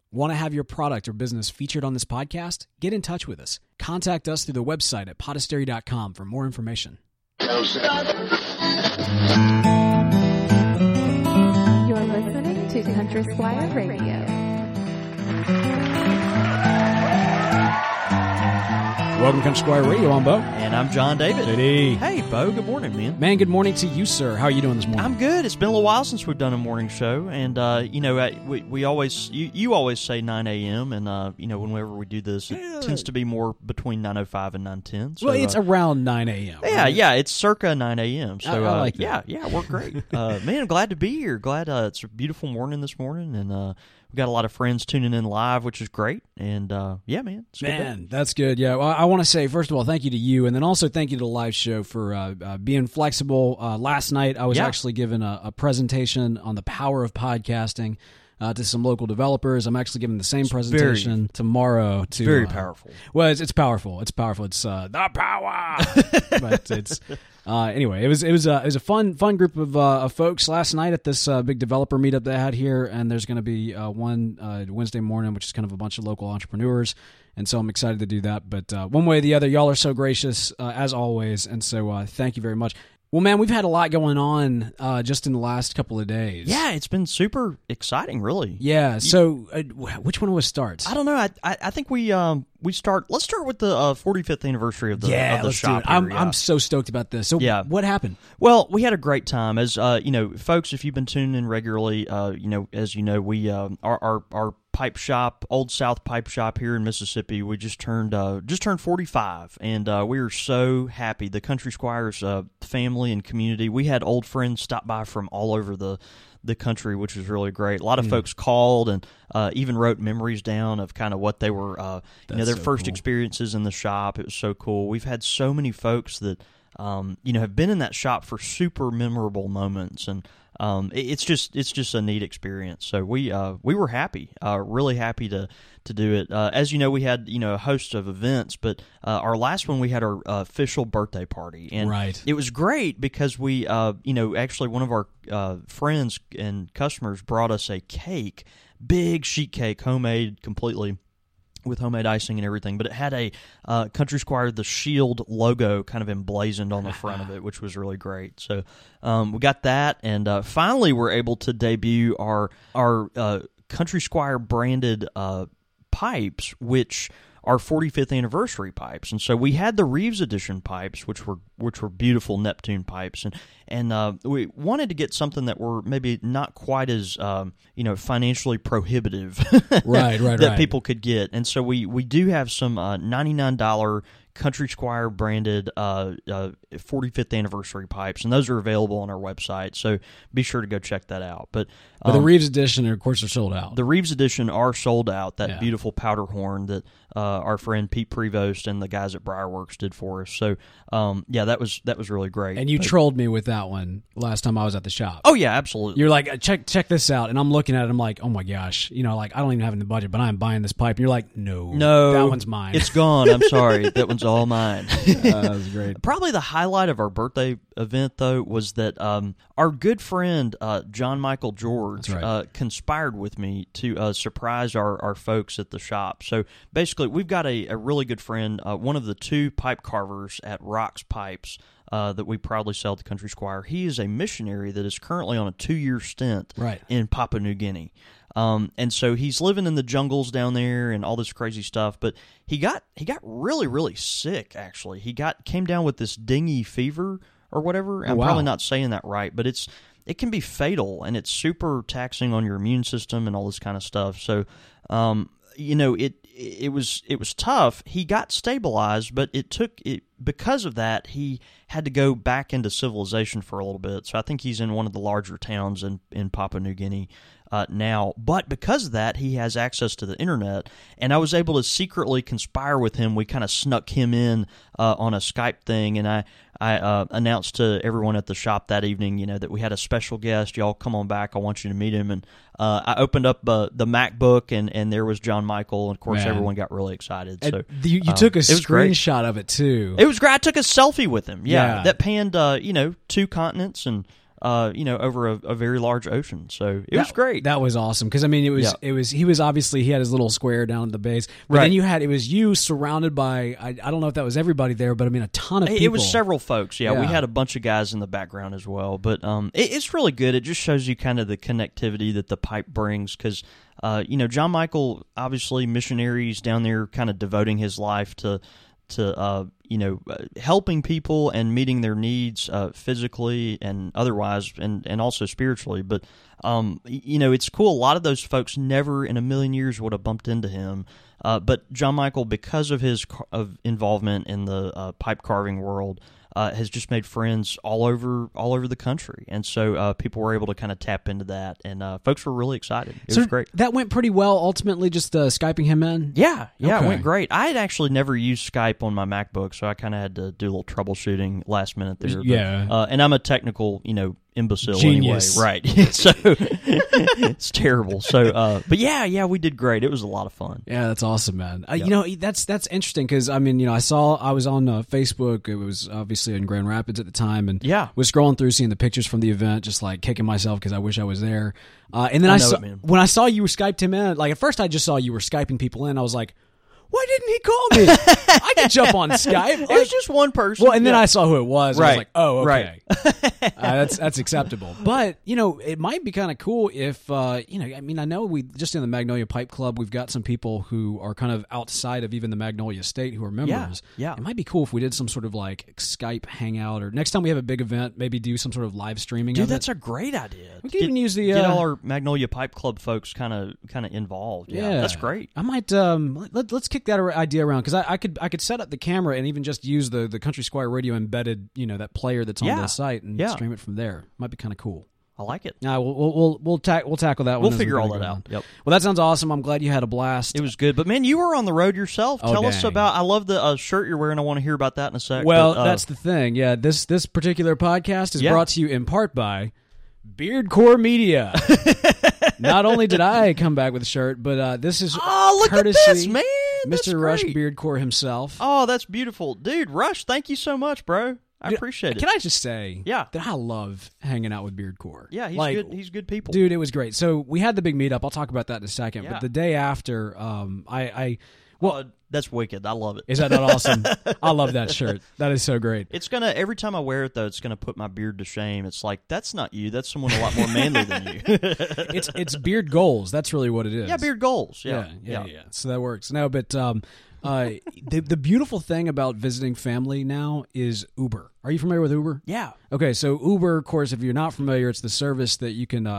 Want to have your product or business featured on this podcast? Get in touch with us. Contact us through the website at podastery.com for more information. You're listening to Country Squire Radio. Welcome to Country Squire Radio. I'm Bo. And I'm John David. JD. Hey, Bo. Good morning, man. Man, good morning to you, sir. How are you doing this morning? I'm good. It's been a little while since we've done a morning show, and we always you always say 9 a.m. and whenever we do this, it tends to be more between 9:05 and 9:10. So, well, it's around 9 a.m. Yeah, right? yeah, it's circa 9 a.m. So I like that. Yeah, we're great. Man, I'm glad to be here. Glad it's a beautiful morning this morning, and we got a lot of friends tuning in live, which is great. And yeah, man, it's man, that's good. Yeah, well, I want to say first of all, thank you to you, and then also thank you to the live show for being flexible. Last night, I was actually given a presentation on the power of podcasting to some local developers. I'm actually giving the same presentation tomorrow. To very powerful. Well, it's powerful. It's powerful. It's the power. But it's anyway. It was a fun group of folks last night at this big developer meetup they had here, and there's going to be one Wednesday morning, which is kind of a bunch of local entrepreneurs. And so I'm excited to do that. But one way or the other, y'all are so gracious, as always. And so thank you very much. Well, man, we've had a lot going on just in the last couple of days. Yeah, it's been super exciting, really. Yeah, so which one of us starts? I don't know. I think we start. Let's start with the 45th anniversary of the shop. I'm so stoked about this. So what happened? Well, we had a great time. As folks, if you've been tuning in regularly, as you know, we our pipe shop, Old South Pipe Shop here in Mississippi, we just turned 45, and we are so happy. The Country Squires family and community, we had old friends stop by from all over the country, which was really great. A lot of folks called and even wrote memories down of kind of what they were, their first experiences in the shop. It was so cool. We've had so many folks that have been in that shop for super memorable moments, and it's just a neat experience. So we were happy, really happy to do it. As you know, we had a host of events, but our last one we had our official birthday party, and it was great because we actually one of our friends and customers brought us a cake, big sheet cake, homemade completely, with homemade icing and everything, but it had a Country Squire the Shield logo kind of emblazoned on the front of it, which was really great. So we got that, and finally we're able to debut our Country Squire branded pipes, which are 45th anniversary pipes. And so we had the Reeves Edition pipes, which were beautiful Neptune pipes, and we wanted to get something that were maybe not quite as financially prohibitive that people could get. And so we do have some $99 Country Squire branded 45th anniversary pipes, and those are available on our website, so be sure to go check that out. But the Reeves Edition, of course, are sold out. The Reeves Edition are sold out, that beautiful powder horn that our friend Pete Prevost and the guys at Briarworks did for us. So, that was really great. And you trolled me with that one last time I was at the shop. Oh, yeah, absolutely. You're like, check this out, and I'm looking at it, I'm like, oh my gosh, I don't even have in the budget, but I'm buying this pipe. And you're like, no, that one's mine. It's gone. I'm sorry. That one's all mine. That was great. Probably the highlight of our birthday event, though, was that our good friend John Michael George conspired with me to surprise our folks at the shop. So basically, we've got a really good friend, one of the two pipe carvers at Rocks Pipes that we proudly sell to Country Squire. He is a missionary that is currently on a 2-year stint in Papua New Guinea. And so he's living in the jungles down there and all this crazy stuff. But he got really, really sick, actually. He came down with this dengue fever or whatever. I'm probably not saying that right, but it can be fatal, and it's super taxing on your immune system and all this kind of stuff. So, it was tough. He got stabilized, but because of that, he had to go back into civilization for a little bit. So I think he's in one of the larger towns in Papua New Guinea now. But because of that, he has access to the internet, and I was able to secretly conspire with him. We kind of snuck him in on a Skype thing, and I announced to everyone at the shop that evening, that we had a special guest. Y'all come on back. I want you to meet him. And I opened up the MacBook, and there was John Michael. And of course, everyone got really excited. So you took a screenshot of it too. It was great. I took a selfie with him. Yeah. That panned 2 continents, and over a very large ocean. So it was great. That was awesome because I mean he was obviously he had his little square down at the base, but then it was you surrounded by I don't know if that was everybody there, but I mean a ton of people. It was several folks. Yeah, we had a bunch of guys in the background as well. But it's really good. It just shows you kind of the connectivity that the pipe brings because. John Michael, obviously missionaries down there kind of devoting his life to helping people and meeting their needs physically and otherwise and also spiritually. But, it's cool. A lot of those folks never in a million years would have bumped into him. But John Michael, because of his involvement in the pipe carving world, has just made friends all over the country, and so people were able to kind of tap into that, and folks were really excited. It was great. That went pretty well. Ultimately, just Skyping him in. Yeah, it went great. I had actually never used Skype on my MacBook, so I kind of had to do a little troubleshooting last minute there. But, and I'm a technical, imbecile Genius. Anyway, right? So it's terrible. So, but yeah, we did great. It was a lot of fun. Yeah, that's awesome, man. That's interesting because I mean, I was on Facebook. It was obviously in Grand Rapids at the time, and was scrolling through, seeing the pictures from the event, just like kicking myself because I wish I was there. And then when I saw you were Skyped him in, like at first I just saw you were Skyping people in. I was like, why didn't he call me? I could jump on Skype. It was just one person. Well, and then I saw who it was. Right. I was like, oh, okay. Right. That's acceptable. But, it might be kind of cool if, I know we just in the Magnolia Pipe Club, we've got some people who are kind of outside of even the Magnolia State who are members. Yeah. It might be cool if we did some sort of like Skype hangout, or next time we have a big event, maybe do some sort of live streaming of it. Dude, that's a great idea. We can even use the... get all our Magnolia Pipe Club folks kind of involved. Yeah, that's great. I might... let's kick that idea around, because I could set up the camera and even just use the Country Squire Radio embedded, that player that's on the site and stream it from there. Might be kind of cool. I like it. We'll tackle that one. We'll figure all that out. Yep. Well, that sounds awesome. I'm glad you had a blast. It was good. But man, you were on the road yourself. Tell us about. I love the shirt you're wearing. I want to hear about that in a sec. Well, that's the thing. Yeah, this particular podcast is brought to you in part by Beardcore Media. Not only did I come back with a shirt, but this is look courtesy at this, man. Mr. Rush Beardcore himself. Oh, that's beautiful, dude. Rush, thank you so much, bro. I appreciate it. Can I just say that I love hanging out with Beardcore. Yeah, he's good. He's good people. Dude, it was great. So we had the big meetup. I'll talk about that in a second. Yeah. But the day after, that's wicked. I love it. Is that not awesome? I love that shirt. That is so great. It's gonna, every time I wear it though, it's gonna put my beard to shame. It's like, that's not you. That's someone a lot more manly than you. It's beard goals. That's really what it is. Yeah, beard goals. Yeah. So that works. No, but the beautiful thing about visiting family now is Uber. Are you familiar with Uber? Yeah. Okay, so Uber, of course, if you're not familiar, it's the service that you can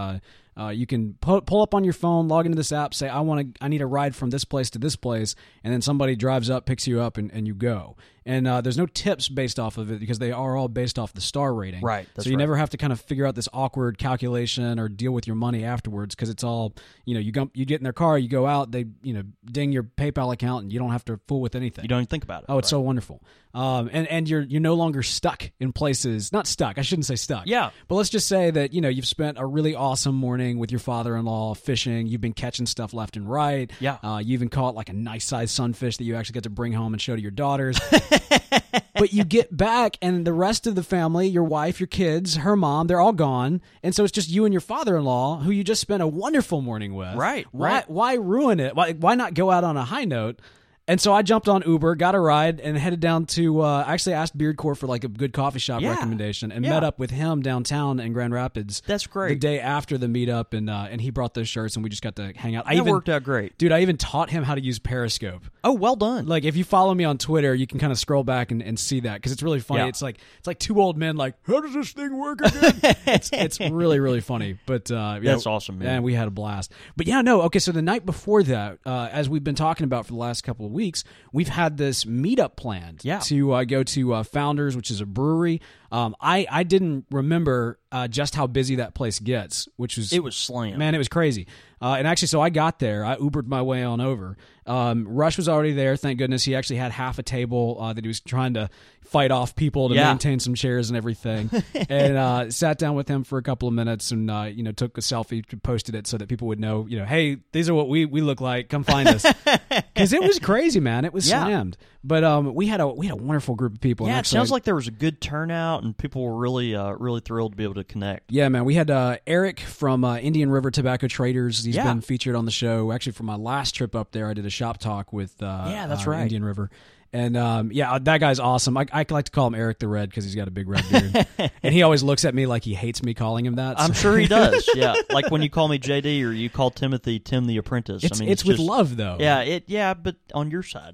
pull up on your phone, log into this app, say I need a ride from this place to this place, and then somebody drives up, picks you up, and you go. And there's no tips based off of it because they are all based off the star rating. Right. So you never have to kind of figure out this awkward calculation or deal with your money afterwards because it's all, you get in their car, you go out, they, ding your PayPal account, and you don't have to fool with anything. You don't even think about it. Oh, it's so wonderful. And you're no longer stuck in places. Not stuck. I shouldn't say stuck. Yeah. But let's just say that, you've spent a really awesome morning with your father-in-law fishing. You've been catching stuff left and right. Yeah. You even caught like a nice sized sunfish that you actually get to bring home and show to your daughters. But you get back and the rest of the family, your wife, your kids, her mom, they're all gone. And so it's just you and your father-in-law who you just spent a wonderful morning with. Right. Why ruin it? Why not go out on a high note? And so I jumped on Uber, got a ride, and headed down to, actually asked Beardcore for like a good coffee shop recommendation, and met up with him downtown in Grand Rapids. That's great. The day after the meetup, and he brought those shirts, and we just got to hang out. That worked out great. Dude, I even taught him how to use Periscope. Oh, well done. Like, if you follow me on Twitter, you can kind of scroll back and see that, because it's really funny. Yeah. It's like two old men like, how does this thing work again? it's really, really funny. But that's awesome, man. And we had a blast. But okay, so the night before that, as we've been talking about for the last couple of weeks, we've had this meetup planned to go to Founders, which is a brewery. I didn't remember just how busy that place gets, it was slammed. Man, it was crazy. And actually, so I got there. I Ubered my way on over. Rush was already there, thank goodness. He actually had half a table that he was trying to fight off people to maintain some chairs and everything. And sat down with him for a couple of minutes and took a selfie, posted it so that people would know, hey, these are what we look like. Come find us. because it was crazy, man. It was Yeah. slammed. But we had a wonderful group of people. Yeah, and it sounds actually- like there was a good turnout, and people were really thrilled to be able to connect. Yeah, man. We had Eric from Indian River Tobacco Traders. He's Yeah. been featured on the show. Actually, for my last trip up there, I did a shop talk with that's right. Indian River. And that guy's awesome. I like to call him Eric the Red because he's got a big red beard. And he always looks at me like he hates me calling him that. I'm sure he does. Yeah, like when you call me JD or you call Timothy Tim the Apprentice. It's, I mean, it's with just, love, though. Yeah, but on your side,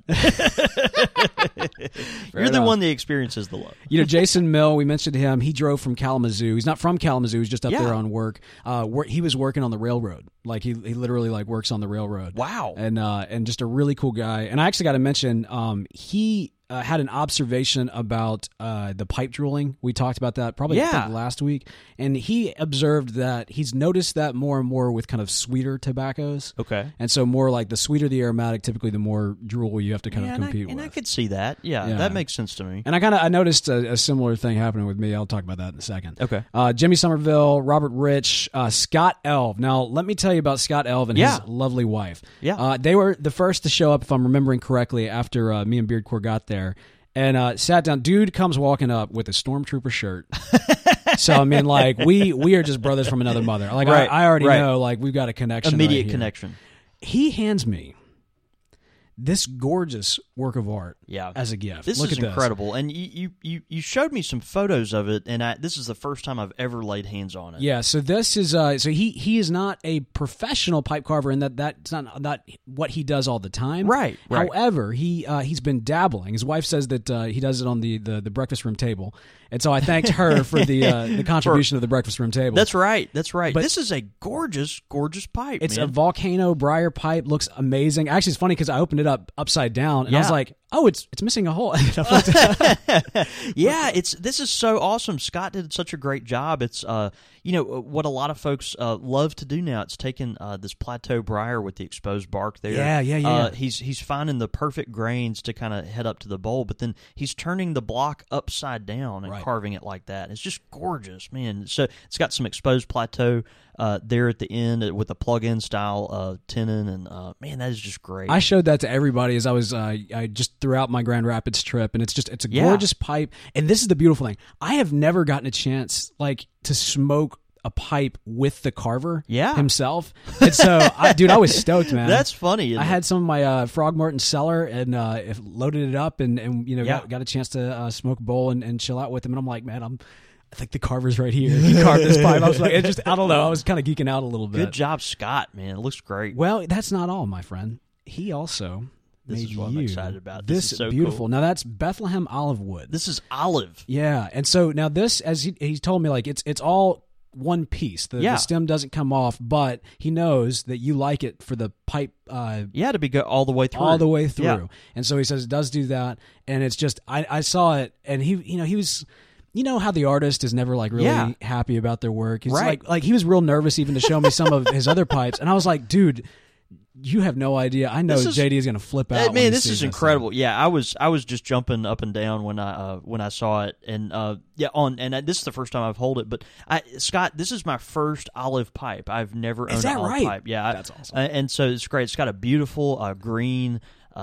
you're the enough. one that experiences the love. You know, Jason Mill, we mentioned him. He drove from Kalamazoo. He's not from Kalamazoo. He's just up Yeah. there on work. He was working on the railroad. Like he literally like works on the railroad. Wow. And just a really cool guy. And I actually got to mention, he had an observation about the pipe drooling. We talked about that probably I think, last week. And he observed that he's noticed that more and more with kind of sweeter tobaccos. Okay. And so more like the sweeter the aromatic, typically the more drool you have to kind of compete and with. I could see that. Yeah, Yeah. that makes sense to me. And I noticed a similar thing happening with me. I'll talk about that in a second. Okay. Jimmy Somerville, Robert Rich, Scott Elv. Now, let me tell you about Scott Elv and his lovely wife. Yeah. They were the first to show up, if I'm remembering correctly, after me and Beardcore got there. And sat down. Dude comes walking up with a Stormtrooper shirt. So, I mean, like, we are just brothers from another mother. Like, Right, I already right. know, like, we've got a connection. Immediate right here. connection. He hands me this gorgeous work of art Yeah. as a gift. This Look is at incredible, and you showed me some photos of it, and this is the first time I've ever laid hands on it. Yeah, so this is so he is not a professional pipe carver, and that's not what he does all the time. Right. However, he's been dabbling. His wife says that he does it on the breakfast room table, and so I thanked her for the contribution of the breakfast room table. That's right. But this is a gorgeous pipe. It's man. a volcano briar pipe. Looks amazing. Actually, it's funny because I opened it up upside down, and I was Yeah. like, "Oh, it's missing a hole." Yeah, this is so awesome. Scott did such a great job. It's what a lot of folks love to do now. It's taking this plateau briar with the exposed bark there. Yeah. He's finding the perfect grains to kind of head up to the bowl, but then he's turning the block upside down and carving it like that. It's just gorgeous, man. So it's got some exposed plateau there at the end with a plug-in style tenon, and man, that is just great. I showed that to everybody as I was I just throughout my Grand Rapids trip, and it's a gorgeous pipe. And this is the beautiful thing: I have never gotten a chance to smoke a pipe with the carver himself. And so, I was stoked, man. That's funny. I had some of my Frog Martin cellar and loaded it up, and got a chance to smoke a bowl and chill out with him. And I'm like, man, I think the carver's right here. He carved this pipe. I was like, I don't know. I was kind of geeking out a little bit. Good job, Scott, man. It looks great. Well, that's not all, my friend. He also This made is what I'm excited about. This is so beautiful. cool. Now that's Bethlehem olive wood. This is olive. Yeah, and so now this, as he told me, like it's all one piece. The stem doesn't come off, but he knows that you like it for the pipe. To be all the way through. All the way through. Yeah. And so he says it does do that, and it's just I saw it, and he was. You know how the artist is never like really happy about their work. He's like he was real nervous even to show me some of his other pipes, and I was like, dude, you have no idea. I know JD is going to flip out. Man, this is incredible. Yeah, I was just jumping up and down when I saw it, and this is the first time I've held it. But Scott, this is my first olive pipe. I've never owned an olive pipe. Yeah, that's awesome. And so it's great. It's got a beautiful green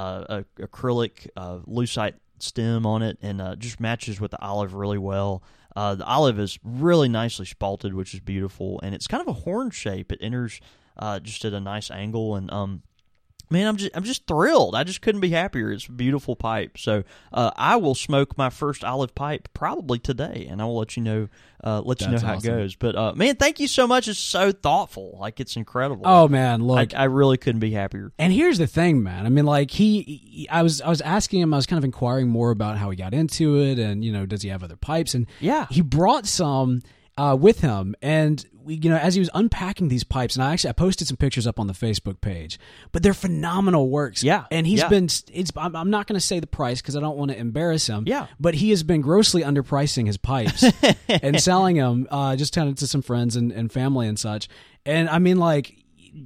acrylic lucite stem on it, and just matches with the olive really well. The olive is really nicely spalted, which is beautiful, and it's kind of a horn shape. It enters just at a nice angle, and man, I'm just thrilled. I just couldn't be happier. It's a beautiful pipe. So I will smoke my first olive pipe probably today, and I will let you know how it goes. But man, thank you so much. It's so thoughtful. Like, it's incredible. Oh man, look, I really couldn't be happier. And here's the thing, man. I mean, like I was asking him. I was kind of inquiring more about how he got into it, and does he have other pipes? And he brought some with him, and as he was unpacking these pipes, and I posted some pictures up on the Facebook page, but they're phenomenal works. Yeah. And he's been, I'm not going to say the price because I don't want to embarrass him. Yeah. But he has been grossly underpricing his pipes and selling them just kind of to some friends and family and such. And I mean, like,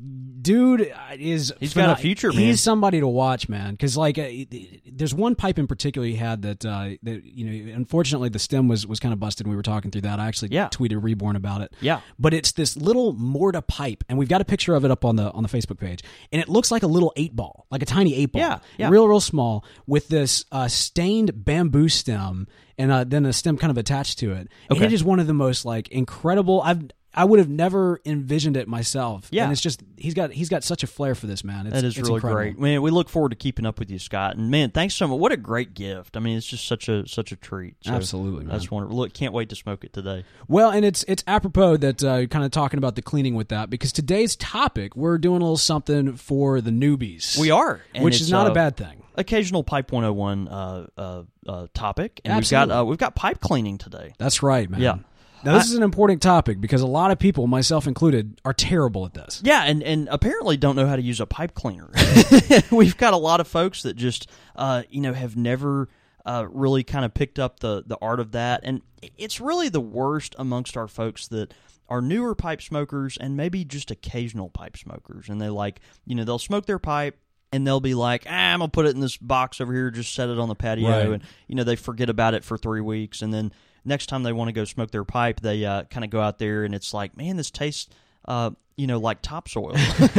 dude he's got a future, man. He's somebody to watch, man, because like there's one pipe in particular he had that unfortunately the stem was kind of busted. We were talking through that. I actually tweeted Reborn about it. Yeah, but it's this little morta pipe, and we've got a picture of it up on the Facebook page, and it looks like a little 8-ball, like a tiny 8-ball, real small, with this stained bamboo stem, and then a stem kind of attached to it. Okay. And it is one of the most like incredible. I would have never envisioned it myself. Yeah, and it's just he's got such a flair for this, man. It's really incredible. Great, man. We look forward to keeping up with you, Scott. And man, thanks so much. What a great gift. I mean, it's just such a treat. So absolutely, man. That's wonderful. Look, can't wait to smoke it today. Well, and it's apropos that kind of talking about the cleaning with that, because today's topic, we're doing a little something for the newbies. We are, which is not a bad thing. Occasional Pipe 101 topic, and absolutely. we've got pipe cleaning today. That's right, man. Yeah. Now, this is an important topic because a lot of people, myself included, are terrible at this. Yeah, and apparently don't know how to use a pipe cleaner. We've got a lot of folks that just, have never really kind of picked up the art of that. And it's really the worst amongst our folks that are newer pipe smokers and maybe just occasional pipe smokers. And they they'll smoke their pipe, and they'll be like, I'm going to put it in this box over here, just set it on the patio. Right. And, they forget about it for 3 weeks. And then next time they want to go smoke their pipe, they kind of go out there, and it's like, man, this tastes, like topsoil.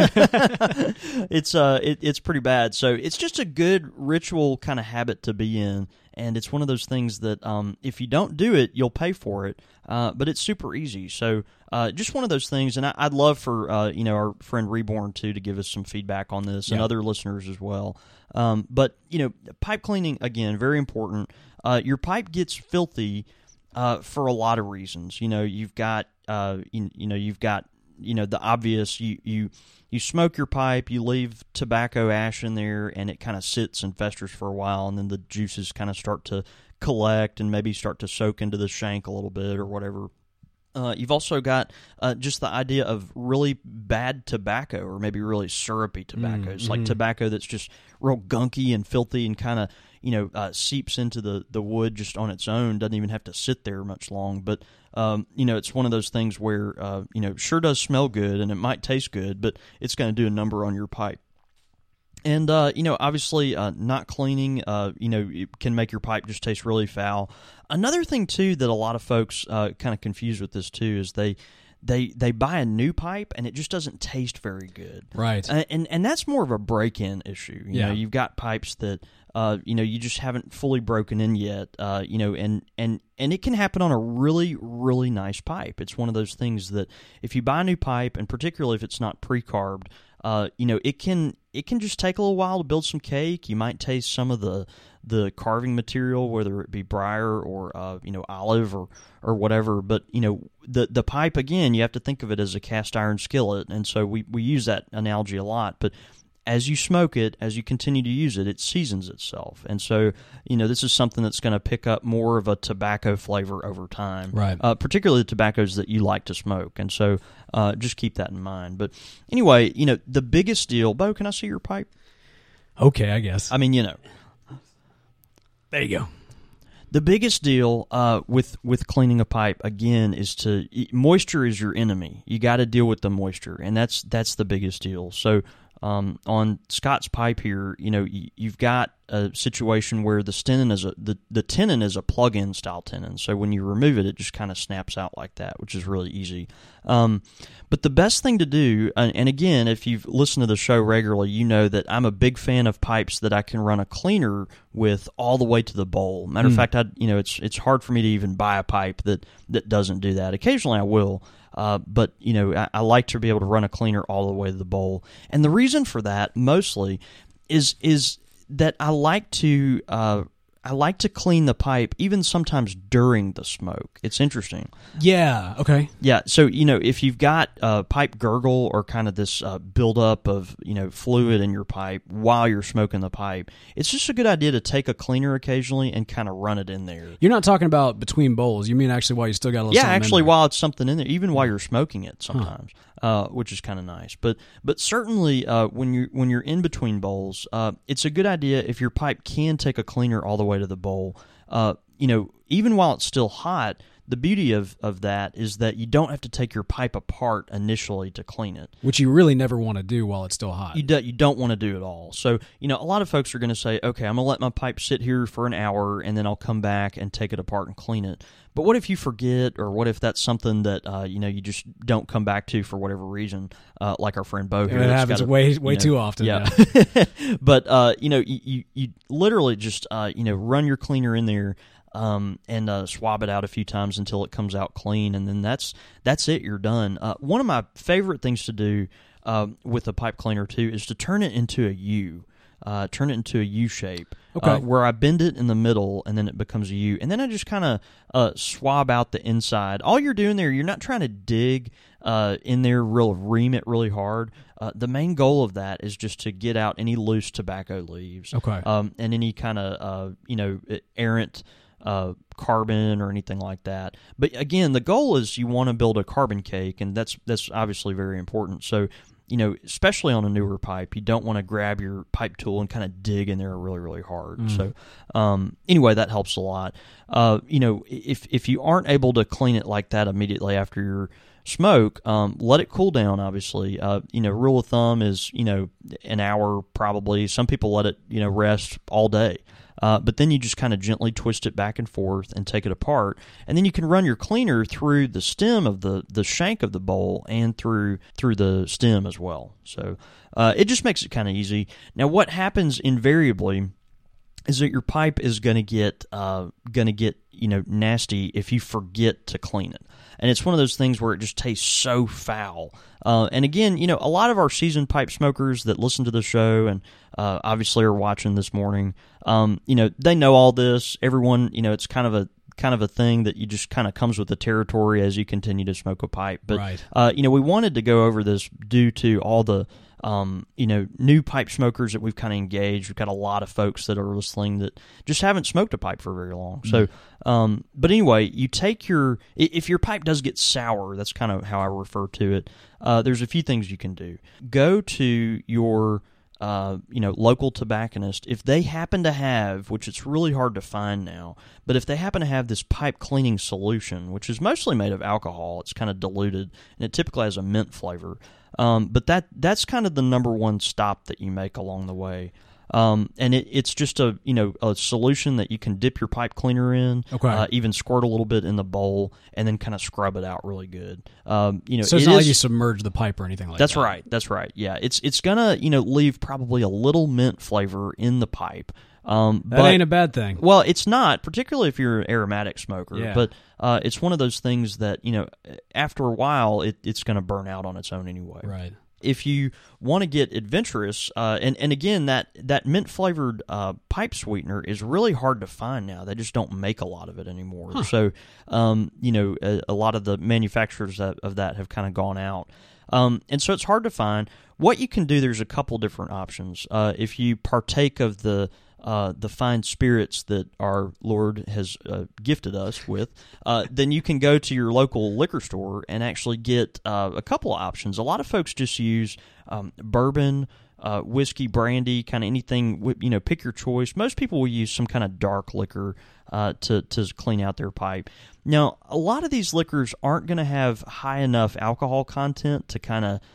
It's pretty bad. So it's just a good ritual kind of habit to be in, and it's one of those things that if you don't do it, you'll pay for it. But it's super easy. So just one of those things, and I'd love for our friend Reborn too to give us some feedback on this, and other listeners as well. But pipe cleaning, again, very important. Your pipe gets filthy for a lot of reasons. You've got the obvious. You smoke your pipe, you leave tobacco ash in there, and it kind of sits and festers for a while, and then the juices kind of start to collect and maybe start to soak into the shank a little bit or whatever. You've also got just the idea of really bad tobacco, or maybe really syrupy tobaccos, like tobacco that's just real gunky and filthy and kind of seeps into the wood just on its own, doesn't even have to sit there much long. But it's one of those things where sure does smell good and it might taste good, but it's going to do a number on your pipe. And, obviously not cleaning, it can make your pipe just taste really foul. Another thing, too, that a lot of folks kind of confuse with this, too, is they buy a new pipe and it just doesn't taste very good. Right. And that's more of a break-in issue. You know, you've got pipes that, you just haven't fully broken in yet, and it can happen on a really, really nice pipe. It's one of those things that if you buy a new pipe, and particularly if it's not pre-carbed, it can just take a little while to build some cake. You might taste some of the carving material, whether it be briar or olive or whatever. But the pipe, again, you have to think of it as a cast iron skillet, and so we use that analogy a lot. But as you smoke it, as you continue to use it, it seasons itself. And so, this is something that's going to pick up more of a tobacco flavor over time, right? Particularly the tobaccos that you like to smoke. And so just keep that in mind. But anyway, the biggest deal... Bo, can I see your pipe? Okay, I guess. I mean, There you go. The biggest deal with cleaning a pipe, again, is moisture is your enemy. You got to deal with the moisture, and that's the biggest deal. So on Scott's pipe here, you've got a situation where the tenon is a plug-in style tenon. So when you remove it, it just kind of snaps out like that, which is really easy. But the best thing to do, and again, if you've listened to the show regularly, you know that I'm a big fan of pipes that I can run a cleaner with all the way to the bowl. Matter of fact, it's hard for me to even buy a pipe that doesn't do that. Occasionally I will. But I like to be able to run a cleaner all the way to the bowl. And the reason for that mostly is that I like to clean the pipe even sometimes during the smoke. It's interesting. Yeah, okay. Yeah, so, if you've got pipe gurgle or kind of this buildup of, fluid in your pipe while you're smoking the pipe, it's just a good idea to take a cleaner occasionally and kind of run it in there. You're not talking about between bowls. You mean actually while you still got a little something actually in there. While it's something in there, even while you're smoking it sometimes, which is kind of nice. But certainly when you're in between bowls, it's a good idea if your pipe can take a cleaner all the way to the bowl. Even while it's still hot, the beauty of that is that you don't have to take your pipe apart initially to clean it, which you really never want to do while it's still hot. You don't want to do it all. So, a lot of folks are going to say, okay, I'm going to let my pipe sit here for an hour, and then I'll come back and take it apart and clean it. But what if you forget, or what if that's something that you just don't come back to for whatever reason, like our friend Bo here. It happens way too often. Yeah. But you literally just run your cleaner in there and swab it out a few times until it comes out clean, and then that's it. You're done. One of my favorite things to do with a pipe cleaner too is to turn it into a U. Turn it into a U shape, where I bend it in the middle, and then it becomes a U. And then I just kind of swab out the inside. All you're doing there, you're not trying to dig in there, ream it really hard. The main goal of that is just to get out any loose tobacco leaves, and any kind of errant carbon or anything like that. But again, the goal is you want to build a carbon cake, and that's obviously very important. So, especially on a newer pipe, you don't want to grab your pipe tool and kind of dig in there really, really hard. So, anyway, that helps a lot. If you aren't able to clean it like that immediately after your smoke, let it cool down, obviously. Rule of thumb is, an hour probably. Some people let it, rest all day. But then you just kind of gently twist it back and forth and take it apart. And then you can run your cleaner through the stem of the shank of the bowl and through the stem as well. So it just makes it kind of easy. Now, what happens invariably is that your pipe is going to get nasty if you forget to clean it. And it's one of those things where it just tastes so foul. And again, a lot of our seasoned pipe smokers that listen to the show and obviously are watching this morning, they know all this. Everyone, it's kind of a thing that you just kind of comes with the territory as you continue to smoke a pipe. But, we wanted to go over this due to all the new pipe smokers that we've kind of engaged. We've got a lot of folks that are listening that just haven't smoked a pipe for very long. So, but anyway, you take if your pipe does get sour, that's kind of how I refer to it. There's a few things you can do. Go to your local tobacconist. If they happen to have, which it's really hard to find now, but if they happen to have this pipe cleaning solution, which is mostly made of alcohol, it's kind of diluted, and it typically has a mint flavor. But that's kind of the number one stop that you make along the way. And it's just a solution that you can dip your pipe cleaner in, even squirt a little bit in the bowl, and then kind of scrub it out really good. So it's not like you submerge the pipe or anything like that. That's right. Yeah, it's gonna leave probably a little mint flavor in the pipe. That ain't a bad thing. Well, it's not, particularly if you're an aromatic smoker. Yeah. But it's one of those things that after a while it's going to burn out on its own anyway. Right. If you want to get adventurous, and again, that mint-flavored pipe sweetener is really hard to find now. They just don't make a lot of it anymore. Huh. So, a lot of the manufacturers of that have kind of gone out. And so it's hard to find. What you can do, there's a couple different options. If you partake of the fine spirits that our Lord has gifted us with, then you can go to your local liquor store and actually get a couple of options. A lot of folks just use bourbon, whiskey, brandy, kind of anything. Pick your choice. Most people will use some kind of dark liquor to clean out their pipe. Now, a lot of these liquors aren't going to have high enough alcohol content to kind of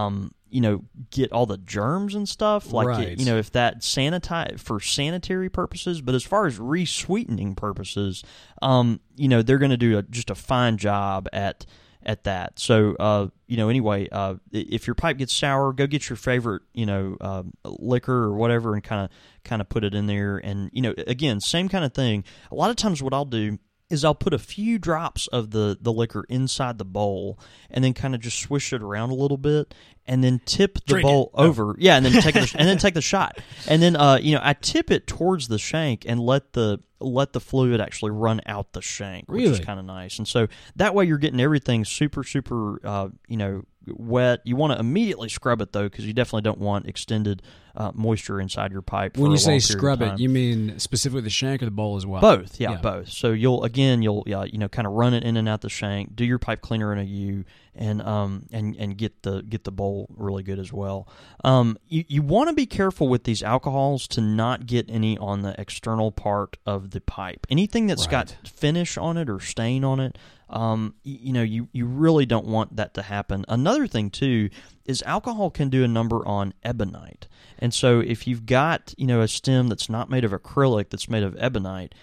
get all the germs and stuff, like, right. If that for sanitary purposes, but as far as re-sweetening purposes, they're going to do just a fine job at that. So, anyway, if your pipe gets sour, go get your favorite, liquor or whatever and kind of put it in there. And, again, same kind of thing. A lot of times what I'll do is I'll put a few drops of the liquor inside the bowl and then kind of just swish it around a little bit and then tip the bowl over. Yeah, and then take the shot. And then I tip it towards the shank and let the fluid actually run out the shank, which is kind of nice. And so that way you're getting everything super, super, wet. You want to immediately scrub it though, because you definitely don't want extended moisture inside your pipe. When for you a say long period scrub of it, time. you mean specifically the shank or the bowl as well? Both, both. So you'll kind of run it in and out the shank, do your pipe cleaner in a U, and get the bowl really good as well. You want to be careful with these alcohols to not get any on the external part of the pipe. Anything that's got finish on it or stain on it, you really don't want that to happen. Another thing too is alcohol can do a number on ebonite. And so if you've got, a stem that's not made of acrylic, that's made of ebonite,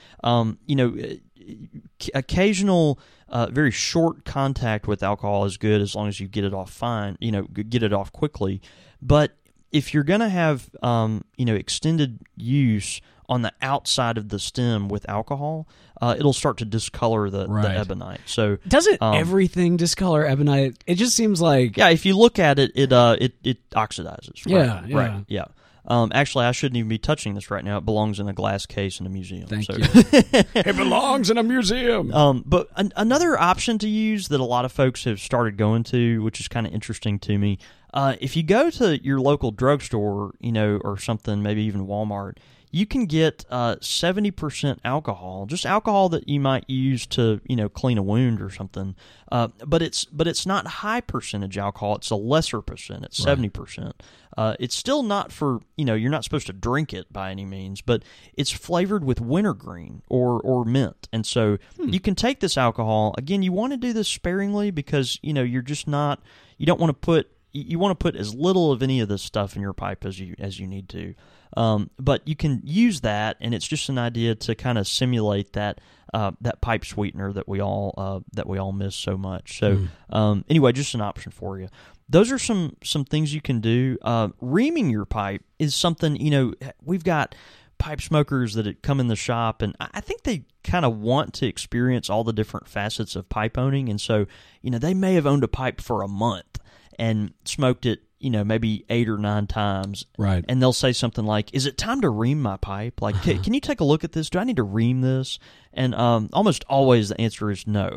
occasional very short contact with alcohol is good as long as you get it off fine, get it off quickly. But if you're going to have, extended use on the outside of the stem with alcohol, it'll start to discolor the ebonite. So doesn't everything discolor ebonite? It just seems like if you look at it, it oxidizes. Right? Yeah. Yeah. Actually, I shouldn't even be touching this right now. It belongs in a glass case in a museum. Thank you. It belongs in a museum. But another option to use that a lot of folks have started going to, which is kind of interesting to me, if you go to your local drugstore, or something, maybe even Walmart, you can get 70% alcohol, just alcohol that you might use to clean a wound or something. But it's not high percentage alcohol; it's a lesser percent. It's 70%. It's still not for you're not supposed to drink it by any means, but it's flavored with wintergreen or mint, and so you can take this alcohol. Again, you want to do this sparingly because you're just not. You don't want to put. You want to put as little of any of this stuff in your pipe as you need to. But you can use that, and it's just an idea to kind of simulate that pipe sweetener that we all miss so much. So anyway, just an option for you. Those are some things you can do. Reaming your pipe is something we've got pipe smokers that come in the shop, and I think they kind of want to experience all the different facets of pipe owning, and so they may have owned a pipe for a month and smoked it, maybe 8 or 9 times. Right. And they'll say something like, is it time to ream my pipe? Like, can you take a look at this? Do I need to ream this? And almost always the answer is no.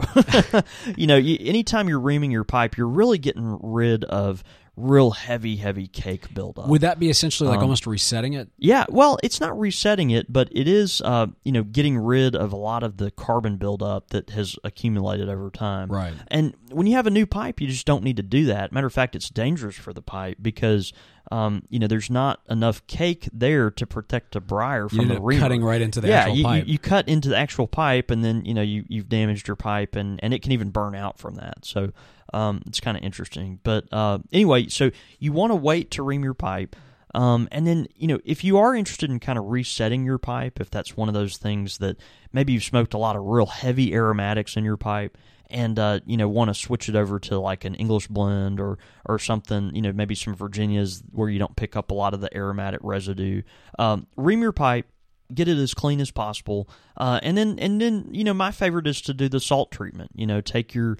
Anytime you're reaming your pipe, you're really getting rid of real heavy cake buildup. Would that be essentially like almost resetting it? Yeah, well, it's not resetting it, but it is, getting rid of a lot of the carbon buildup that has accumulated over time. Right. And when you have a new pipe, you just don't need to do that. Matter of fact, it's dangerous for the pipe because, there's not enough cake there to protect the briar from the reamer. Cutting right into the actual pipe. You cut into the actual pipe, and then you've damaged your pipe, and it can even burn out from that. So it's kind of interesting. But anyway, so you want to wait to ream your pipe. And then, if you are interested in kind of resetting your pipe, if that's one of those things that maybe you've smoked a lot of real heavy aromatics in your pipe and, want to switch it over to like an English blend or something, maybe some Virginias where you don't pick up a lot of the aromatic residue, ream your pipe, get it as clean as possible. And then, my favorite is to do the salt treatment. Take your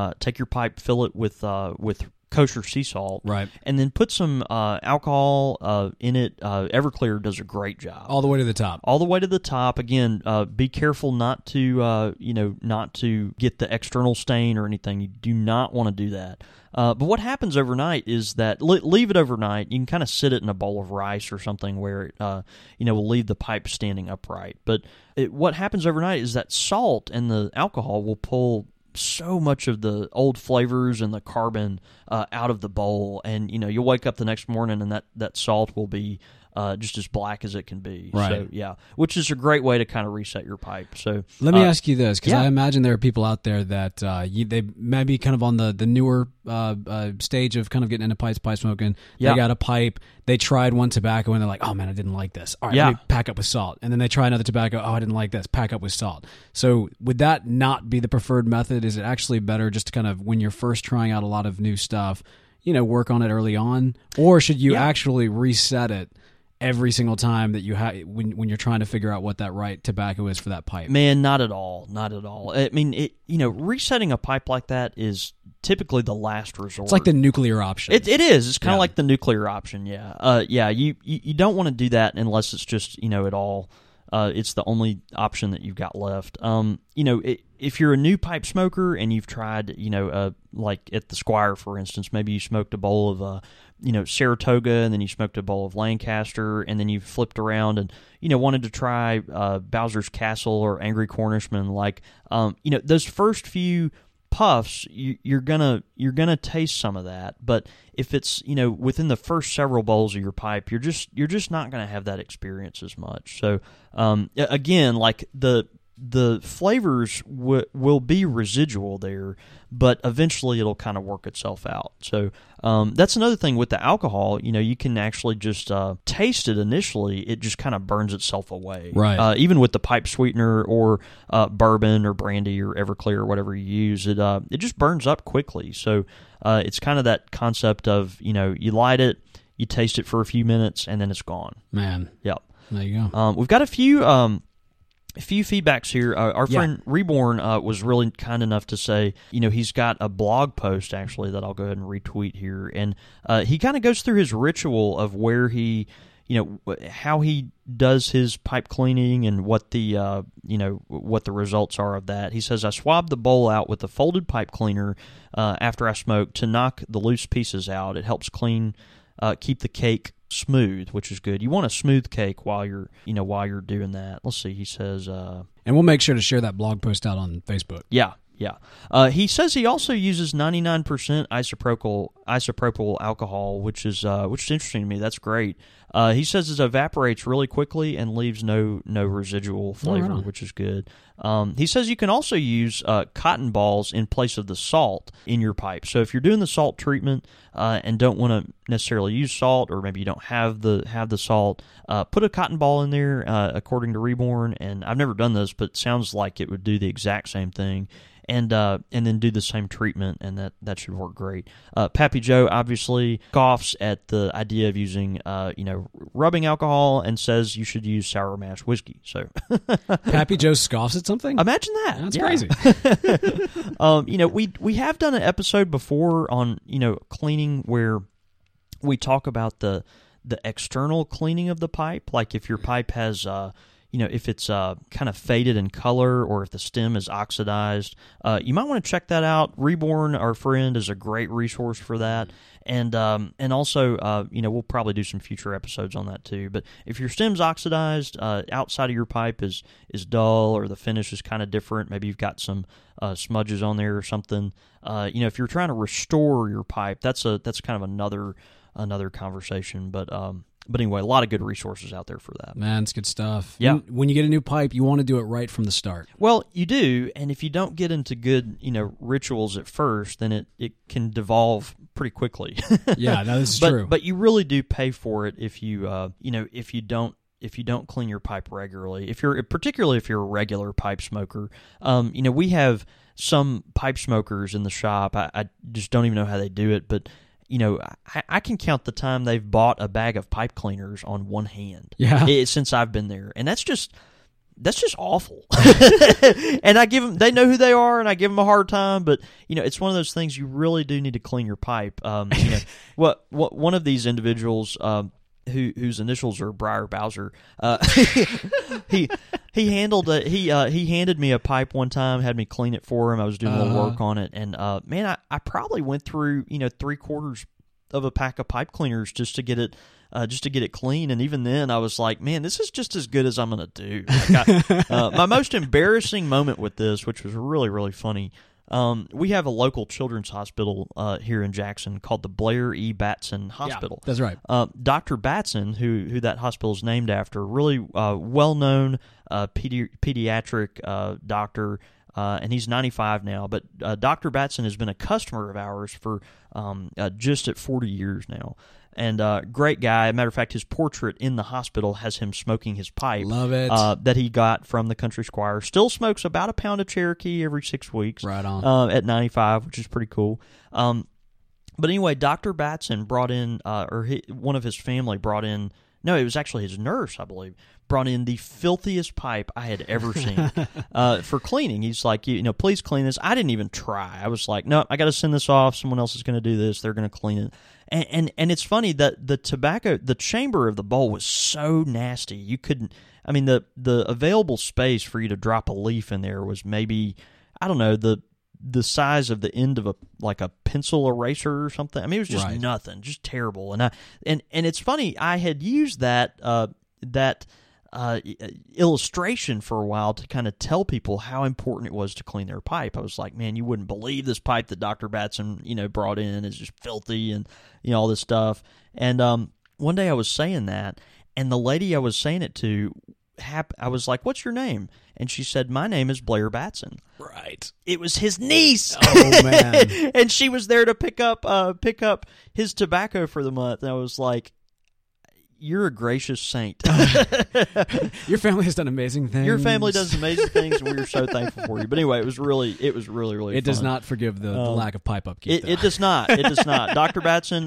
pipe, fill it with kosher sea salt, right, and then put some alcohol in it. Everclear does a great job, all the way to the top. All the way to the top. Again, be careful not to not to get the external stain or anything. You do not want to do that. But what happens overnight is that leave it overnight. You can kind of sit it in a bowl of rice or something where it will leave the pipe standing upright. But what happens overnight is that salt and the alcohol will pull so much of the old flavors and the carbon out of the bowl, and you'll wake up the next morning and that salt will be just as black as it can be. Right. So, yeah, which is a great way to kind of reset your pipe. So let me ask you this, because I imagine there are people out there that they may be kind of on the newer stage of kind of getting into pipe smoking. They got a pipe. They tried one tobacco and they're like, oh man, I didn't like this. All right, let me pack up with salt. And then they try another tobacco. Oh, I didn't like this. Pack up with salt. So would that not be the preferred method? Is it actually better just to kind of, when you're first trying out a lot of new stuff, work on it early on? Or should you actually reset it every single time that you have when you're trying to figure out what that right tobacco is for that pipe? Man, not at all. Not at all. I mean, resetting a pipe like that is typically the last resort. It's like the nuclear option. It is. It's kind of like the nuclear option. Yeah. You don't want to do that unless it's just at all it's the only option that you've got left. If you're a new pipe smoker and you've tried, like at the Squire, for instance, maybe you smoked a bowl of, Saratoga, and then you smoked a bowl of Lancaster, and then you flipped around and, wanted to try Bowser's Castle or Angry Cornishman. Like, those first few puffs, you're gonna taste some of that, but if it's within the first several bowls of your pipe, you're just not gonna have that experience as much. So again, like the flavors will be residual there, but eventually it'll kind of work itself out. So that's another thing with the alcohol. You can actually just taste it initially. It just kind of burns itself away. Right. Even with the pipe sweetener or bourbon or brandy or Everclear or whatever you use, it just burns up quickly. So it's kind of that concept of, you light it, you taste it for a few minutes, and then it's gone. Man. Yep. There you go. We've got a few feedbacks here. Our friend Reborn was really kind enough to say, he's got a blog post actually that I'll go ahead and retweet here, and he kind of goes through his ritual of where he, how he does his pipe cleaning and what the what the results are of that. He says, I swab the bowl out with a folded pipe cleaner after I smoke to knock the loose pieces out. It helps clean, keep the cake smooth, which is good. You want a smooth cake while you're doing that. Let's see. He says, and we'll make sure to share that blog post out on Facebook. Yeah. He says he also uses 99% isopropyl alcohol, which is interesting to me. That's great. He says it evaporates really quickly and leaves no residual flavor, which is good. He says you can also use cotton balls in place of the salt in your pipe. So if you're doing the salt treatment and don't want to necessarily use salt, or maybe you don't have the salt, put a cotton ball in there, according to Reborn. And I've never done this, but it sounds like it would do the exact same thing. And then do the same treatment, and that should work great. Pappy Joe obviously scoffs at the idea of using rubbing alcohol and says you should use sour mash whiskey. So Pappy Joe scoffs at something? Imagine that. That's crazy. We have done an episode before on cleaning where we talk about the external cleaning of the pipe, like if your pipe has if it's kind of faded in color or if the stem is oxidized, you might want to check that out. Reborn, our friend, is a great resource for that. And also, we'll probably do some future episodes on that too. But if your stem's oxidized, outside of your pipe is dull, or the finish is kind of different, maybe you've got some smudges on there or something. If you're trying to restore your pipe, that's kind of another conversation. But anyway, a lot of good resources out there for that. Man, it's good stuff. Yeah. When you get a new pipe, you want to do it right from the start. Well, you do, and if you don't get into good, rituals at first, then it can devolve pretty quickly. Yeah, no, this is true. But you really do pay for it if you, if you don't clean your pipe regularly. Particularly if you're a regular pipe smoker, we have some pipe smokers in the shop. I just don't even know how they do it, but I can count the time they've bought a bag of pipe cleaners on one hand. Yeah. Since I've been there, and that's just awful. And they know who they are, and I give them a hard time. But it's one of those things you really do need to clean your pipe. What one of these individuals, whose initials are Briar Bowser, he handed me a pipe one time, had me clean it for him. I was doing a little work on it, and I probably went through 3/4 of a pack of pipe cleaners just to get it clean. And even then, I was like, man, this is just as good as I'm gonna do. My most embarrassing moment with this, which was really, really funny. We have a local children's hospital here in Jackson called the Blair E. Batson Hospital. Yeah, that's right. Dr. Batson, who that hospital is named after, really well-known pediatric doctor, and he's 95 now. But Dr. Batson has been a customer of ours for just at 40 years now. And great guy. Matter of fact, his portrait in the hospital has him smoking his pipe. Love it. That he got from the Country Squire. Still smokes about a pound of Cherokee every 6 weeks. Right on. At 95, which is pretty cool. But anyway, Dr. Batson brought in, one of his family brought in, No, it was actually his nurse, I believe, brought in the filthiest pipe I had ever seen for cleaning. He's like, please clean this. I didn't even try. I was like, no, I got to send this off. Someone else is going to do this. They're going to clean it. And it's funny that the chamber of the bowl was so nasty. You couldn't, I mean, the available space for you to drop a leaf in there was maybe, I don't know, the size of the end of a pencil eraser or something. I mean, it was just nothing, just terrible. And it's funny, I had used that illustration for a while to kind of tell people how important it was to clean their pipe. I was like, man, you wouldn't believe this pipe that Dr. Batson, brought in is just filthy and, all this stuff. And one day I was saying that, and the lady I was saying it to, I was like, what's your name? And she said, my name is Blair Batson. Right. It was his niece. Oh, man. And she was there to pick up his tobacco for the month. And I was like, you're a gracious saint. Your family has done amazing things. Your family does amazing things, and we're so thankful for you. But anyway, it was really It does not forgive the lack of pipe upkeep. It does not. It does not. Dr. Batson,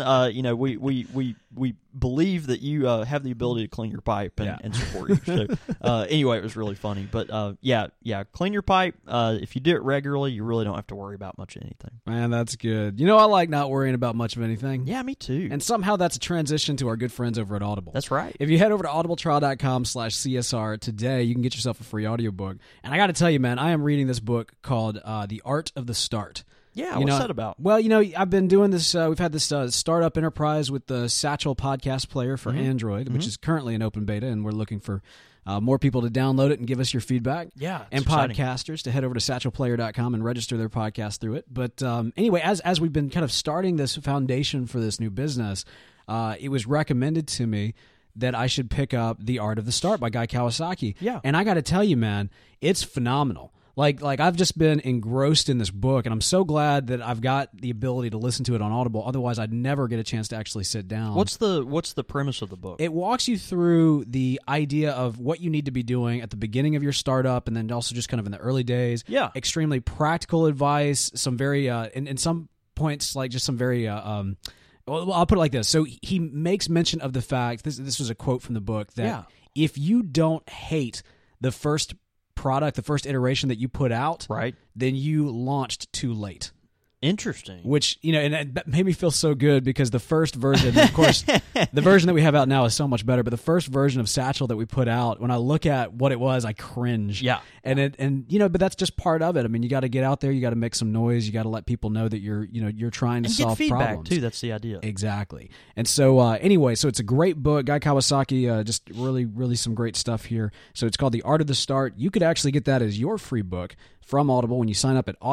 we believe that you have the ability to clean your pipe and support you. So anyway, it was really funny. But yeah, clean your pipe. If you do it regularly, you really don't have to worry about much of anything. Man, that's good. I like not worrying about much of anything. Yeah, me too. And somehow that's a transition to our good friends over at Audible. That's right. If you head over to audibletrial.com/CSR today, you can get yourself a free audiobook. And I got to tell you, man, I am reading this book called The Art of the Start. Yeah, what's that about? Well, I've been doing this. We've had this startup enterprise with the Satchel podcast player for Android, which is currently in open beta, and we're looking for more people to download it and give us your feedback. Yeah, and exciting. Podcasters to head over to satchelplayer.com and register their podcast through it. But anyway, as we've been kind of starting this foundation for this new business, it was recommended to me that I should pick up The Art of the Start by Guy Kawasaki. Yeah. And I got to tell you, man, it's phenomenal. Like I've just been engrossed in this book, and I'm so glad that I've got the ability to listen to it on Audible. Otherwise, I'd never get a chance to actually sit down. What's the premise of the book? It walks you through the idea of what you need to be doing at the beginning of your startup, and then also just kind of in the early days. Yeah. Extremely practical advice, some very, in some points, like just some very... well, I'll put it like this. So he makes mention of the fact, this was a quote from the book, that if you don't hate the first product, the first iteration that you put out, right, then you launched too late. Interesting. Which, and it made me feel so good because the first version, of course, the version that we have out now is so much better, but the first version of Satchel that we put out, when I look at what it was, I cringe. Yeah. But that's just part of it. I mean, you got to get out there, you got to make some noise, you got to let people know that you're trying to and solve get feedback problems. too. That's the idea. Exactly. And so anyway, so it's a great book. Guy Kawasaki, just really, really some great stuff here. So it's called The Art of the Start. You could actually get that as your free book from Audible when you sign up at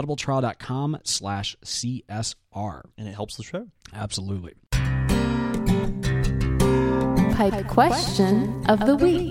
audibletrial.com/CSR. And it helps the show. Absolutely. Pipe question of the week.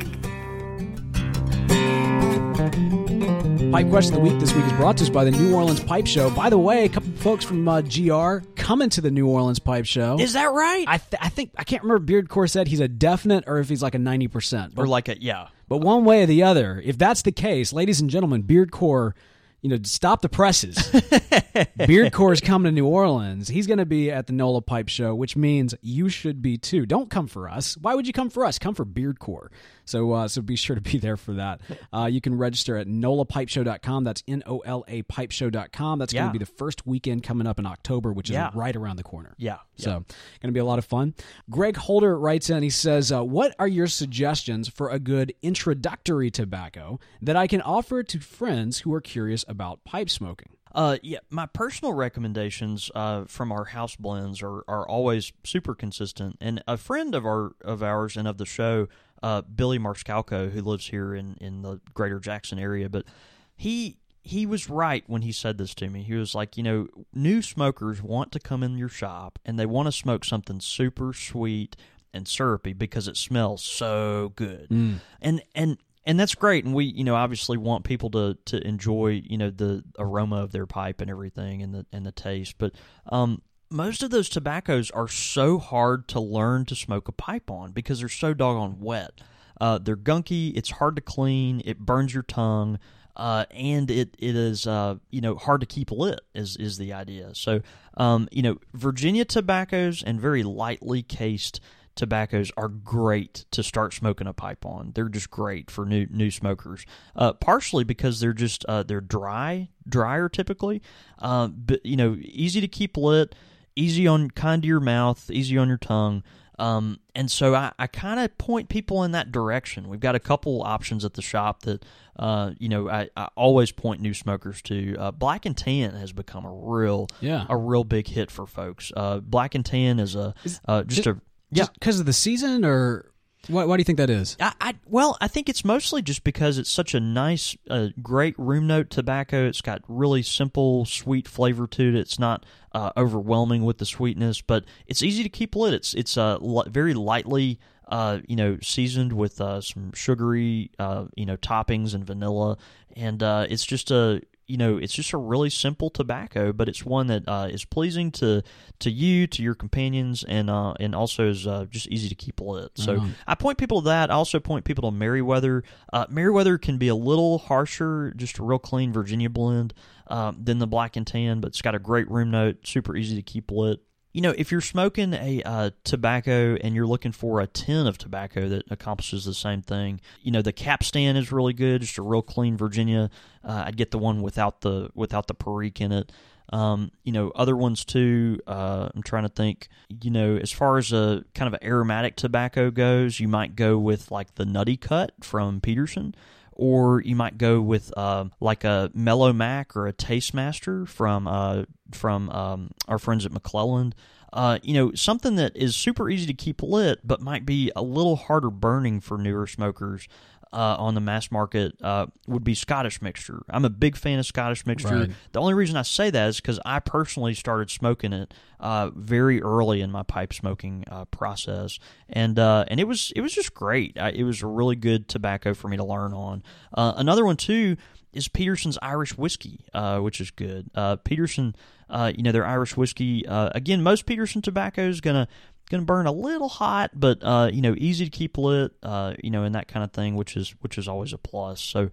Pipe question of the week this week is brought to us by the New Orleans Pipe Show. By the way, a couple folks from GR coming to the New Orleans Pipe Show. Is that right? I think, I can't remember if Beardcore said he's a definite or if he's like a 90%. Or like a, yeah. But one way or the other, if that's the case, ladies and gentlemen, Beardcore, stop the presses. Beardcore is coming to New Orleans. He's going to be at the NOLA Pipe Show, which means you should be too. Don't come for us. Why would you come for us? Come for Beardcore. So be sure to be there for that. You can register at NOLAPipeshow.com. That's NOLA Pipeshow.com. That's going to be the first weekend coming up in October, which is right around the corner. Yeah. So going to be a lot of fun. Greg Holder writes in, he says, what are your suggestions for a good introductory tobacco that I can offer to friends who are curious about pipe smoking? My personal recommendations from our house blends are always super consistent. And a friend of ours and of the show, Billy Marscalco, who lives here in the greater Jackson area, but he was right when he said this to me. He was like, new smokers want to come in your shop and they want to smoke something super sweet and syrupy because it smells so good. And that's great, and we, obviously want people to enjoy, the aroma of their pipe and everything, and the taste. But most of those tobaccos are so hard to learn to smoke a pipe on because they're so doggone wet. They're gunky. It's hard to clean. It burns your tongue, and it is hard to keep lit. Is the idea. So Virginia tobaccos and very lightly cased tobaccos are great to start smoking a pipe on. They're just great for new smokers. Partially because they're just they're drier typically, but easy to keep lit, easy on kind of your mouth, easy on your tongue. And so I kind of point people in that direction. We've got a couple options at the shop that, I always point new smokers to. Black and Tan has become a real big hit for folks. Black and Tan is just because of the season, or why do you think that is? I think it's mostly just because it's such a nice, great room note tobacco. It's got really simple, sweet flavor to it. It's not overwhelming with the sweetness, but it's easy to keep lit. It's very lightly, seasoned with some sugary, toppings and vanilla, and it's just a really simple tobacco, but it's one that is pleasing to you, to your companions, and also is just easy to keep lit. So I point people to that. I also point people to Merriweather. Merriweather can be a little harsher, just a real clean Virginia blend than the Black and Tan, but it's got a great room note, super easy to keep lit. If you're smoking a tobacco and you're looking for a tin of tobacco that accomplishes the same thing, the Capstan is really good, just a real clean Virginia. I'd get the one without the Perique in it. Other ones too, I'm trying to think, as far as a kind of aromatic tobacco goes, you might go with like the Nutty Cut from Peterson, or you might go with like a Mellow Mac or a Taste Master from our friends at McClelland. Something that is super easy to keep lit, but might be a little harder burning for newer smokers on the mass market would be Scottish Mixture. I'm a big fan of Scottish Mixture. Right. The only reason I say that is because I personally started smoking it very early in my pipe smoking process, and it was just great. It was a really good tobacco for me to learn on. Another one too is Peterson's Irish Whiskey, which is good. Peterson, their Irish whiskey. Again, most Peterson tobacco is gonna burn a little hot, but easy to keep lit, and that kind of thing, which is always a plus. So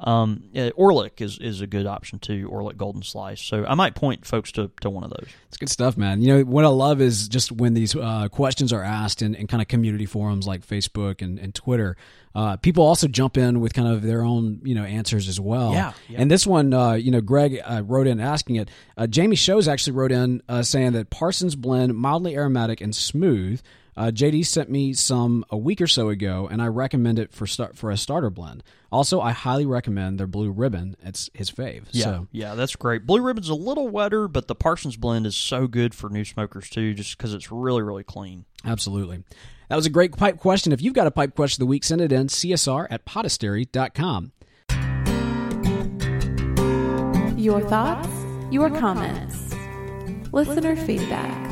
Orlick is a good option too, Orlick Golden Slice. So I might point folks to one of those. It's good stuff, man. What I love is just when these questions are asked in kind of community forums like Facebook and Twitter, people also jump in with kind of their own answers as well. Yeah. And this one, Greg wrote in asking it. Jamie Shows actually wrote in saying that Parsons blend, mildly aromatic and smooth. JD sent me some a week or so ago, and I recommend it for a starter blend. Also, I highly recommend their Blue Ribbon. It's his fave. Yeah, that's great. Blue Ribbon's a little wetter, but the Parsons blend is so good for new smokers too, just because it's really, really clean. Absolutely. That was a great pipe question. If you've got a pipe question of the week, send it in, csr@podastery.com. Your thoughts, your comments, listener feedback.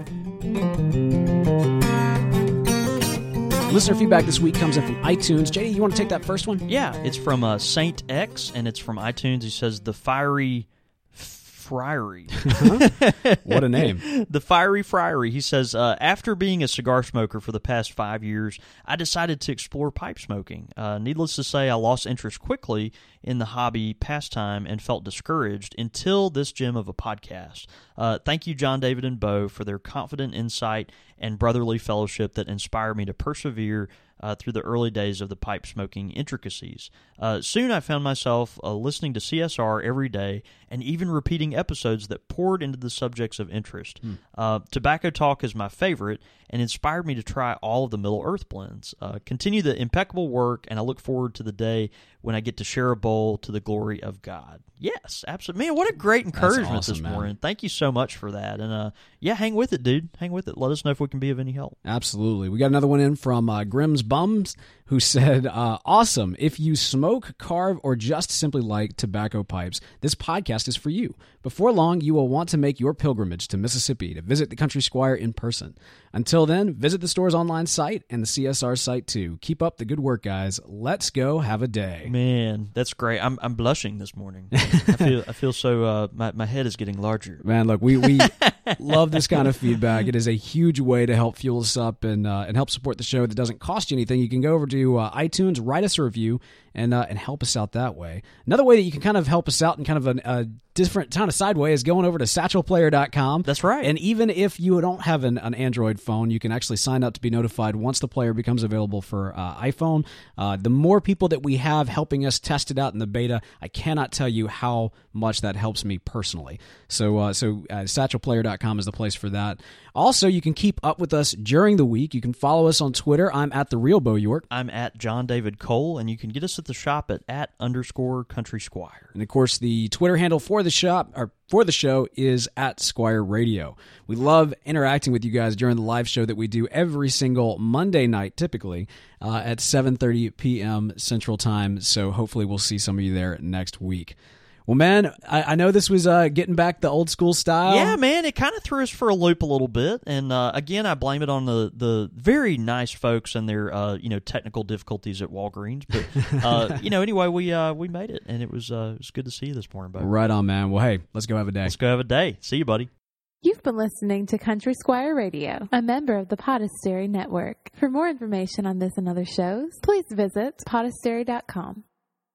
Listener feedback this week comes in from iTunes. JD, you want to take that first one? Yeah, it's from Saint X, and it's from iTunes. He says, the Fiery Friary. What a name. The Fiery Friary. He says, after being a cigar smoker for the past 5 years, I decided to explore pipe smoking. Needless to say, I lost interest quickly in the hobby pastime and felt discouraged until this gem of a podcast. Thank you, John, David, and Bo, for their confident insight and brotherly fellowship that inspired me to persevere through the early days of the pipe smoking intricacies. Soon I found myself listening to CSR every day and even repeating episodes that poured into the subjects of interest. Tobacco Talk is my favorite and inspired me to try all of the Middle Earth blends. Continue the impeccable work, and I look forward to the day when I get to share a bowl to the glory of God. Yes, absolutely. Man, what a great encouragement awesome, this man. morning. Thank you so much for that. And hang with it, dude. Hang with it. Let us know if we can be of any help. Absolutely. We got another one in from Grimm's Bums, who said, awesome. If you smoke, carve, or just simply like tobacco pipes, this podcast is for you. Before long, you will want to make your pilgrimage to Mississippi to visit the Country Squire in person. Until then, visit the store's online site and the CSR site too. Keep up the good work, guys. Let's go have a day. Man, that's great. I'm blushing this morning. I feel so. My head is getting larger. Man, look, we love this kind of feedback. It is a huge way to help fuel us up and help support the show that doesn't cost you anything. You can go over to iTunes, write us a review, and help us out that way. Another way that you can kind of help us out in kind of a different kind of sideway is going over to satchelplayer.com. That's right. And even if you don't have an Android phone, you can actually sign up to be notified once the player becomes available for iPhone. The more people that we have helping us test it out in the beta, I cannot tell you how much that helps me personally. So satchelplayer.com is the place for that. Also, you can keep up with us during the week. You can follow us on Twitter. I'm at The Real Bo York. I'm at John David Cole, and you can get us at the shop at _Country Squire. And of course, the Twitter handle for the show is at Squire Radio. We love interacting with you guys during the live show that we do every single Monday night, typically at 7:30 p.m. Central Time. So hopefully we'll see some of you there next week. Well, man, I know this was getting back the old school style. Yeah, man, it kind of threw us for a loop a little bit, and again, I blame it on the very nice folks and their technical difficulties at Walgreens. But anyway, we made it, and it was good to see you this morning, buddy. Right on, man. Well, hey, let's go have a day. Let's go have a day. See you, buddy. You've been listening to Country Squire Radio, a member of the Podastery Network. For more information on this and other shows, please visit podastery.com.